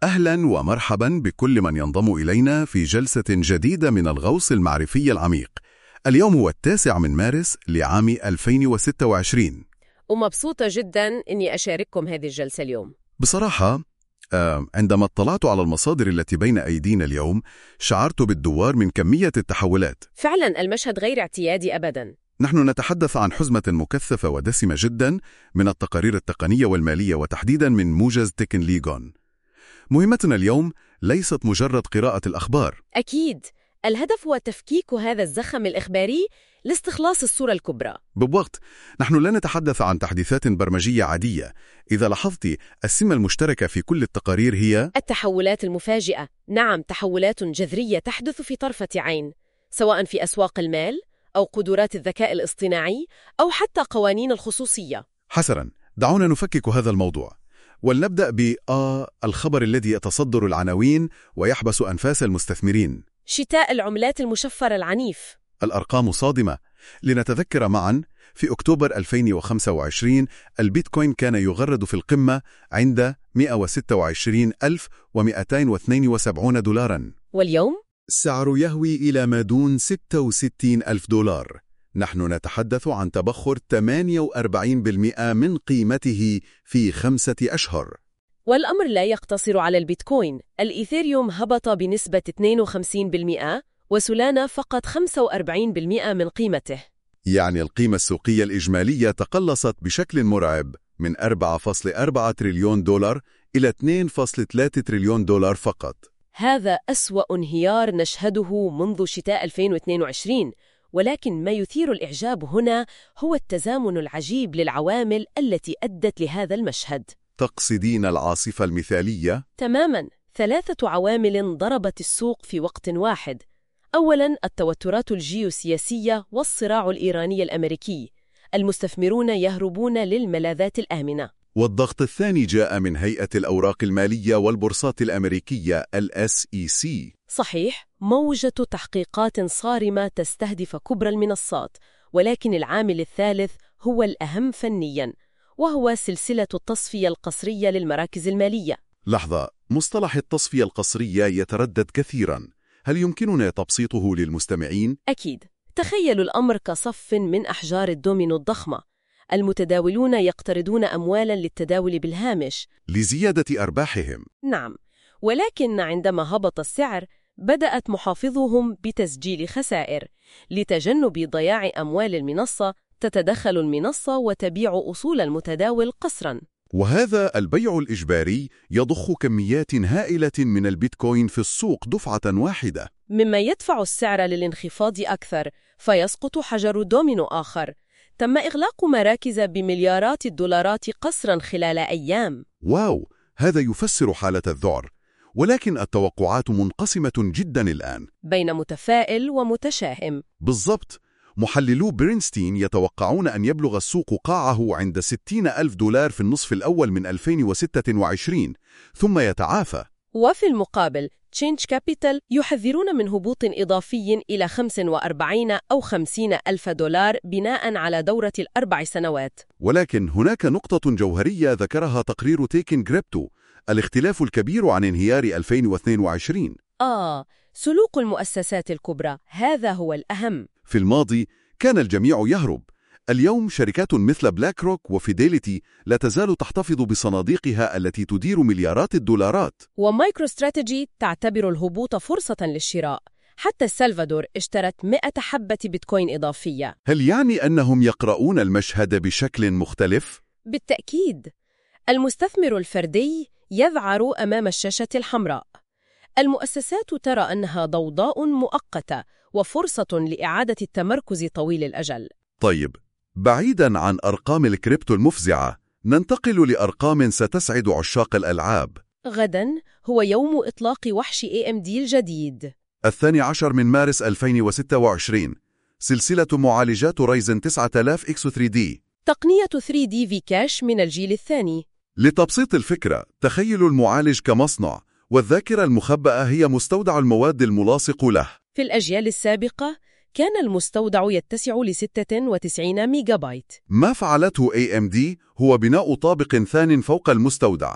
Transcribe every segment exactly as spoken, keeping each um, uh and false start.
أهلا ومرحبا بكل من ينضم إلينا في جلسة جديدة من الغوص المعرفي العميق. اليوم هو التاسع من مارس لعام ألفين وستة وعشرين، ومبسوطة جدا أني أشارككم هذه الجلسة اليوم. بصراحة عندما اطلعت على المصادر التي بين أيدينا اليوم شعرت بالدوار من كمية التحولات. فعلا المشهد غير اعتيادي أبدا. نحن نتحدث عن حزمة مكثفة ودسمة جدا من التقارير التقنية والمالية، وتحديدا من موجز تكن ليغون. مهمتنا اليوم ليست مجرد قراءة الأخبار. أكيد، الهدف هو تفكيك هذا الزخم الإخباري لاستخلاص الصورة الكبرى. بالضبط، نحن لا نتحدث عن تحديثات برمجية عادية. إذا لاحظت، السمة المشتركة في كل التقارير هي التحولات المفاجئة. نعم، تحولات جذرية تحدث في طرفة عين، سواء في أسواق المال أو قدرات الذكاء الاصطناعي أو حتى قوانين الخصوصية. حسناً، دعونا نفكك هذا الموضوع، ولنبدأ ب آه الخبر الذي يتصدر العناوين ويحبس أنفاس المستثمرين: شتاء العملات المشفرة العنيف. الأرقام صادمة. لنتذكر معا، في أكتوبر ألفين وخمسة وعشرين البيتكوين كان يغرد في القمة عند مئة وستة وعشرين ألف ومئتين واثنين وسبعين دولاراً، واليوم السعر يهوي إلى ما دون ستة وستين ألف دولار. نحن نتحدث عن تبخر ثمانية وأربعين بالمئة من قيمته في خمسة أشهر. والأمر لا يقتصر على البيتكوين. الإيثيريوم هبط بنسبة اثنين وخمسين بالمئة، وسولانا فقط خمسة وأربعين بالمئة من قيمته. يعني القيمة السوقية الإجمالية تقلصت بشكل مرعب من أربعة فاصلة أربعة تريليون دولار إلى اثنين فاصلة ثلاثة تريليون دولار فقط. هذا أسوأ انهيار نشهده منذ شتاء ألفين واثنين وعشرين، ولكن ما يثير الإعجاب هنا هو التزامن العجيب للعوامل التي أدت لهذا المشهد. تقصدين العاصفة المثالية؟ تماماً، ثلاثة عوامل ضربت السوق في وقت واحد. أولاً، التوترات الجيوسياسية والصراع الإيراني الأمريكي. المستثمرون يهربون للملاذات الآمنة. والضغط الثاني جاء من هيئة الأوراق المالية والبورصات الأمريكية ال إس إي سي. صحيح، موجة تحقيقات صارمة تستهدف كبرى المنصات. ولكن العامل الثالث هو الأهم فنياً، وهو سلسلة التصفية القسرية للمراكز المالية. لحظة، مصطلح التصفية القسرية يتردد كثيراً. هل يمكننا تبسيطه للمستمعين؟ أكيد. تخيلوا الأمر كصف من أحجار الدومينو الضخمة. المتداولون يقترضون أموالاً للتداول بالهامش لزيادة أرباحهم. نعم، ولكن عندما هبط السعر بدأت محافظهم بتسجيل خسائر. لتجنب ضياع أموال المنصة تتدخل المنصة وتبيع أصول المتداول قسراً. وهذا البيع الإجباري يضخ كميات هائلة من البيتكوين في السوق دفعة واحدة، مما يدفع السعر للانخفاض أكثر، فيسقط حجر دومينو آخر. تم إغلاق مراكز بمليارات الدولارات قسراً خلال أيام. واو، هذا يفسر حالة الذعر. ولكن التوقعات منقسمة جدا الآن بين متفائل ومتشائم. بالضبط. محللو برينستين يتوقعون أن يبلغ السوق قاعه عند ستين ألف دولار في النصف الأول من ألفين وستة وعشرين، ثم يتعافى. وفي المقابل تشينج كابيتال يحذرون من هبوط إضافي إلى خمسة وأربعين أو خمسين ألف دولار بناء على دورة الأربع سنوات. ولكن هناك نقطة جوهرية ذكرها تقرير تيكن كريبتو: الاختلاف الكبير عن انهيار ألفين واثنين وعشرين. آه، سلوك المؤسسات الكبرى، هذا هو الأهم. في الماضي كان الجميع يهرب. اليوم شركات مثل بلاك روك وفيديليتي لا تزال تحتفظ بصناديقها التي تدير مليارات الدولارات. ومايكرو استراتيجي تعتبر الهبوط فرصة للشراء. حتى السلفادور اشترت مئة حبة بيتكوين إضافية. هل يعني أنهم يقرؤون المشهد بشكل مختلف؟ بالتأكيد. المستثمر الفردي يذعر أمام الشاشة الحمراء. المؤسسات ترى أنها ضوضاء مؤقتة وفرصة لإعادة التمركز طويل الأجل. طيب، بعيداً عن أرقام الكريبتو المفزعة، ننتقل لأرقام ستسعد عشاق الألعاب. غداً هو يوم إطلاق وحش إيه إم دي الجديد، الثاني عشر من مارس ألفين وستة وعشرين. سلسلة معالجات رايزن تسعة آلاف إكس ثري دي، تقنية ثري دي في كاش من الجيل الثاني. لتبسيط الفكرة، تخيلوا المعالج كمصنع، والذاكرة المخبأة هي مستودع المواد الملاصق له. في الأجيال السابقة كان المستودع يتسع ل ستة وتسعين ميجا بايت. ما فعلته إيه إم دي هو بناء طابق ثان فوق المستودع.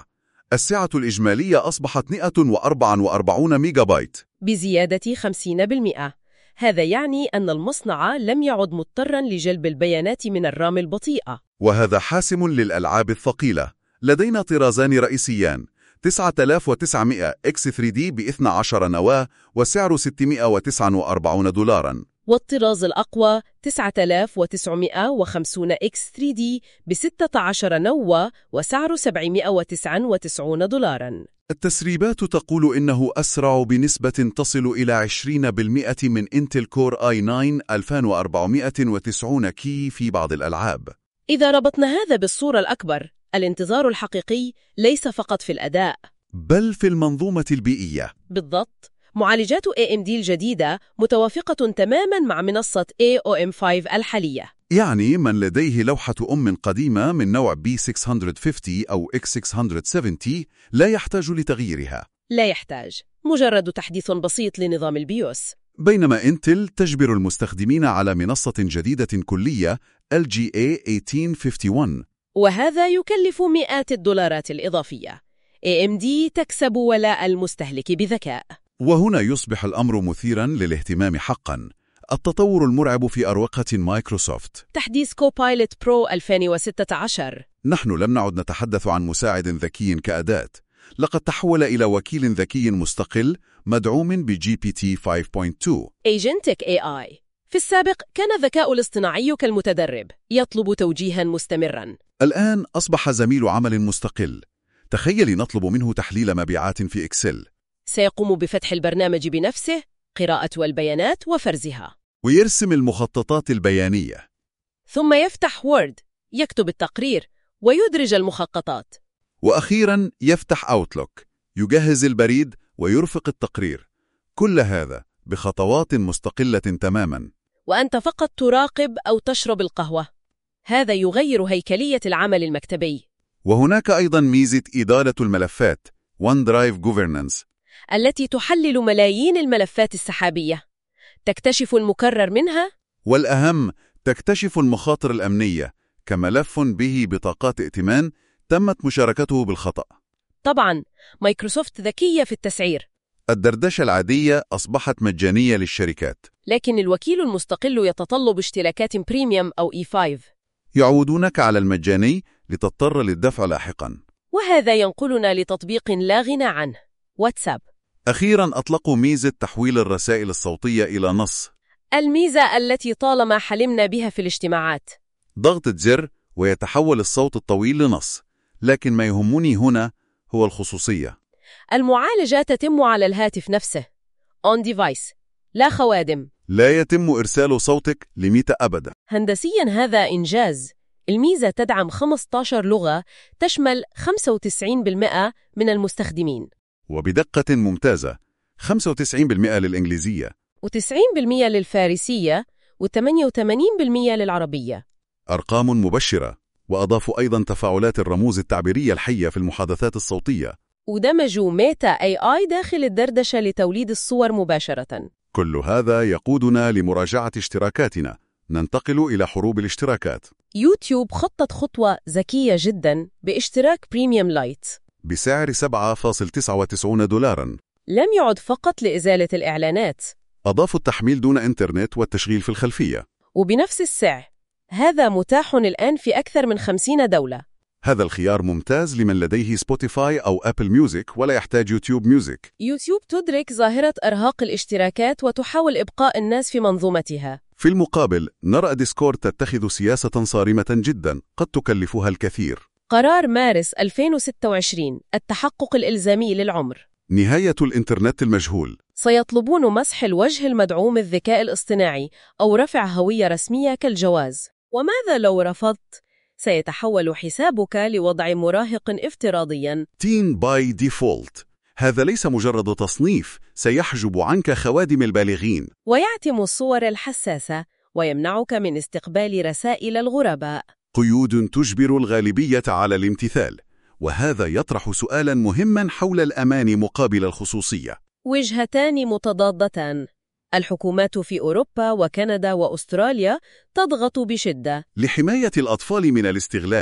السعة الإجمالية أصبحت مئة وأربعة وأربعين ميجا بايت. بزيادة خمسين بالمئة. هذا يعني أن المصنع لم يعد مضطراً لجلب البيانات من الرام البطيئة. وهذا حاسم للألعاب الثقيلة. لدينا طرازان رئيسيان تسعة آلاف وتسعمئة إكس ثري دي ب اثنتي عشرة نواة وسعره ستمئة وتسعة وأربعين دولارا، والطراز الأقوى تسعة آلاف وتسعمئة وخمسين إكس ثري دي ب ستة عشر نواة وسعره سبعمئة وتسعة وتسعين دولارا. التسريبات تقول إنه أسرع بنسبة تصل إلى عشرين بالمئة من إنتل كور آي تسعة ألفين وأربعمئة وتسعين كي في بعض الألعاب. إذا ربطنا هذا بالصورة الأكبر، الانتظار الحقيقي ليس فقط في الأداء بل في المنظومة البيئية. بالضبط. معالجات إيه إم دي الجديدة متوافقة تماماً مع منصة إيه أو إم خمسة الحالية. يعني من لديه لوحة أم قديمة من نوع بي ستمئة وخمسين أو إكس ستمئة وسبعين لا يحتاج لتغييرها. لا يحتاج، مجرد تحديث بسيط لنظام البيوس. بينما إنتل تجبر المستخدمين على منصة جديدة كلية إل جي إيه ثمانية عشر واحد وخمسين، وهذا يكلف مئات الدولارات الإضافية. إيه إم دي تكسب ولاء المستهلك بذكاء. وهنا يصبح الأمر مثيراً للاهتمام حقاً. التطور المرعب في أروقة مايكروسوفت. تحديث كوبايلوت برو ألفين وستة عشر. نحن لم نعد نتحدث عن مساعد ذكي كأداة، لقد تحول إلى وكيل ذكي مستقل مدعوم ب جي بي تي خمسة نقطة اثنين. Agentic إيه آي. في السابق كان الذكاء الاصطناعي كالمتدرب، يطلب توجيهاً مستمراً. الآن أصبح زميل عمل مستقل. تخيلي نطلب منه تحليل مبيعات في إكسل. سيقوم بفتح البرنامج بنفسه، قراءة البيانات وفرزها، ويرسم المخططات البيانية. ثم يفتح وورد، يكتب التقرير ويدرج المخططات. وأخيراً يفتح أوتلوك، يجهز البريد ويرفق التقرير. كل هذا بخطوات مستقلة تماماً. وأنت فقط تراقب أو تشرب القهوة. هذا يغير هيكلية العمل المكتبي. وهناك أيضاً ميزة إدارة الملفات OneDrive Governance، التي تحلل ملايين الملفات السحابية، تكتشف المكرر منها، والأهم تكتشف المخاطر الأمنية كملف به بطاقات ائتمان تمت مشاركته بالخطأ. طبعاً مايكروسوفت ذكية في التسعير. الدردشة العادية أصبحت مجانية للشركات، لكن الوكيل المستقل يتطلب اشتراكات بريميوم أو إي خمسة. يعودونك على المجاني لتضطر للدفع لاحقاً. وهذا ينقلنا لتطبيق لا غنى عنه، واتساب. أخيراً أطلقوا ميزة تحويل الرسائل الصوتية إلى نص، الميزة التي طالما حلمنا بها في الاجتماعات. ضغطة زر ويتحول الصوت الطويل لنص. لكن ما يهمني هنا هو الخصوصية. المعالجة تتم على الهاتف نفسه on device، لا خوادم. لا يتم إرسال صوتك لميتا أبدا. هندسياً هذا إنجاز. الميزة تدعم خمسة عشر لغة، تشمل خمسة وتسعين بالمئة من المستخدمين، وبدقة ممتازة، خمسة وتسعين بالمئة للإنجليزية وتسعين بالمئة للفارسية، وثمانية وثمانين بالمئة للعربية. أرقام مبشرة. وأضافوا أيضاً تفاعلات الرموز التعبيرية الحية في المحادثات الصوتية. ودمجوا ميتا إيه آي داخل الدردشة لتوليد الصور مباشرة. كل هذا يقودنا لمراجعة اشتراكاتنا. ننتقل إلى حروب الاشتراكات. يوتيوب خطت خطوة ذكية جداً باشتراك بريميوم لايت بسعر سبعة فاصلة تسعة وتسعين دولارا. لم يعد فقط لإزالة الإعلانات، أضافوا التحميل دون إنترنت والتشغيل في الخلفية، وبنفس السعر. هذا متاح الآن في أكثر من خمسين دولة. هذا الخيار ممتاز لمن لديه سبوتيفاي أو أبل ميوزك ولا يحتاج يوتيوب ميوزك. يوتيوب تدرك ظاهرة إرهاق الاشتراكات وتحاول إبقاء الناس في منظومتها. في المقابل نرى ديسكورد تتخذ سياسة صارمة جدا قد تكلفها الكثير. قرار مارس ألفين وستة وعشرين، التحقق الإلزامي للعمر. نهاية الإنترنت المجهول. سيطلبون مسح الوجه المدعوم الذكاء الاصطناعي أو رفع هوية رسمية كالجواز. وماذا لو رفضت؟ سيتحول حسابك لوضع مراهق افتراضياً. تين باي ديفولت. هذا ليس مجرد تصنيف، سيحجب عنك خوادم البالغين. ويعتم الصور الحساسة ويمنعك من استقبال رسائل الغرباء. قيود تجبر الغالبية على الامتثال. وهذا يطرح سؤالاً مهماً حول الأمان مقابل الخصوصية. وجهتان متضادتان. الحكومات في أوروبا وكندا وأستراليا تضغط بشدة لحماية الأطفال من الاستغلال،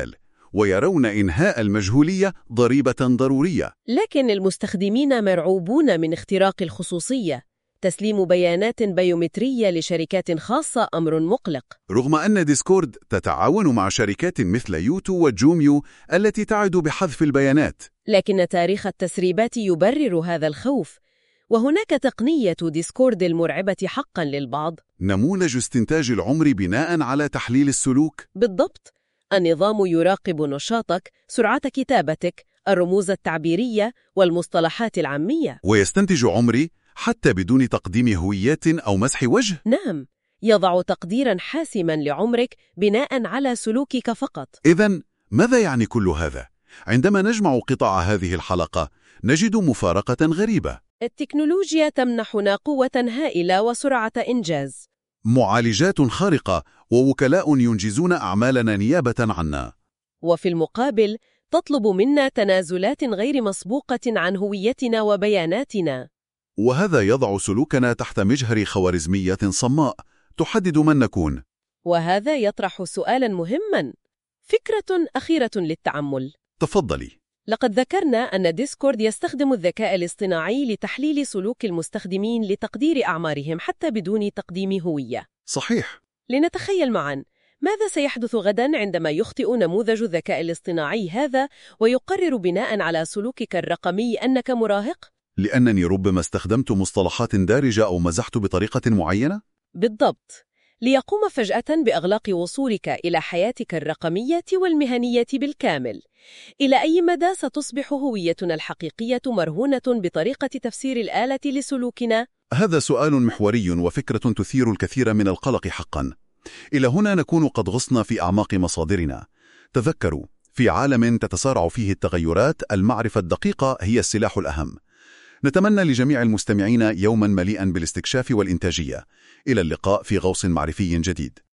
ويرون إنهاء المجهولية ضريبة ضرورية. لكن المستخدمين مرعوبون من اختراق الخصوصية. تسليم بيانات بيومترية لشركات خاصة أمر مقلق. رغم أن ديسكورد تتعاون مع شركات مثل يوتو وجوميو التي تعد بحذف البيانات، لكن تاريخ التسريبات يبرر هذا الخوف، وهناك تقنية ديسكورد المرعبة حقا للبعض. نموذج استنتاج العمر بناء على تحليل السلوك. بالضبط، النظام يراقب نشاطك، سرعة كتابتك، الرموز التعبيرية والمصطلحات العامية، ويستنتج عمري حتى بدون تقديم هويات أو مسح وجه. نعم، يضع تقديرا حاسما لعمرك بناء على سلوكك فقط. إذن ماذا يعني كل هذا؟ عندما نجمع قطع هذه الحلقة نجد مفارقة غريبة. التكنولوجيا تمنحنا قوة هائلة وسرعة إنجاز، معالجات خارقة ووكلاء ينجزون أعمالنا نيابة عنا، وفي المقابل تطلب منا تنازلات غير مسبوقة عن هويتنا وبياناتنا. وهذا يضع سلوكنا تحت مجهر خوارزمية صماء تحدد من نكون. وهذا يطرح سؤالاً مهماً. فكرة أخيرة للتأمل. تفضلي. لقد ذكرنا أن ديسكورد يستخدم الذكاء الاصطناعي لتحليل سلوك المستخدمين لتقدير أعمارهم حتى بدون تقديم هوية. صحيح. لنتخيل معاً، ماذا سيحدث غداً عندما يخطئ نموذج الذكاء الاصطناعي هذا ويقرر بناء على سلوكك الرقمي أنك مراهق؟ لأنني ربما استخدمت مصطلحات دارجة أو مزحت بطريقة معينة؟ بالضبط. ليقوم فجأة بإغلاق وصولك إلى حياتك الرقمية والمهنية بالكامل. إلى أي مدى ستصبح هويتنا الحقيقية مرهونة بطريقة تفسير الآلة لسلوكنا؟ هذا سؤال محوري وفكرة تثير الكثير من القلق حقا. إلى هنا نكون قد غصنا في أعماق مصادرنا. تذكروا، في عالم تتسارع فيه التغيرات، المعرفة الدقيقة هي السلاح الأهم. نتمنى لجميع المستمعين يوما مليئا بالاستكشاف والإنتاجية. إلى اللقاء في غوص معرفي جديد.